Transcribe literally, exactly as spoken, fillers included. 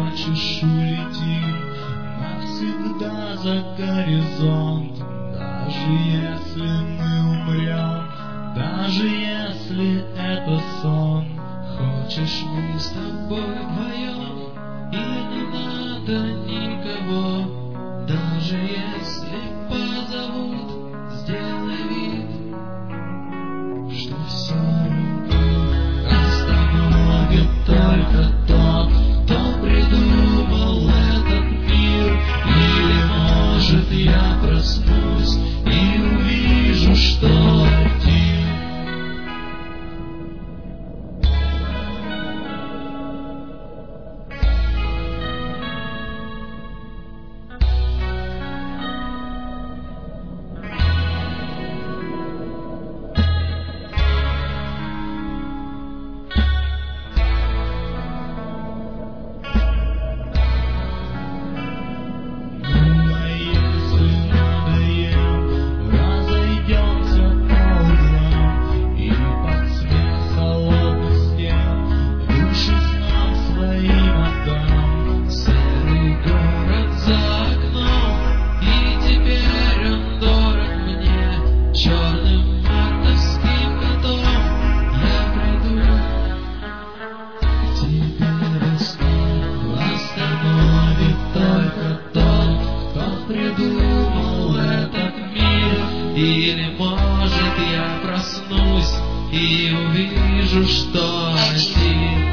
Хочешь, улетим навсегда за горизонт, даже если мы умрем, даже если это сон. Хочешь, мы с тобой вдвоем, и не надо никого, даже если позовут, сделай вид, что все равно. Остановит только тот, кто придумал этот мир. Или, может, я проснусь и увижу, что один. Придумал этот мир. Или, может, я проснусь и увижу, что один.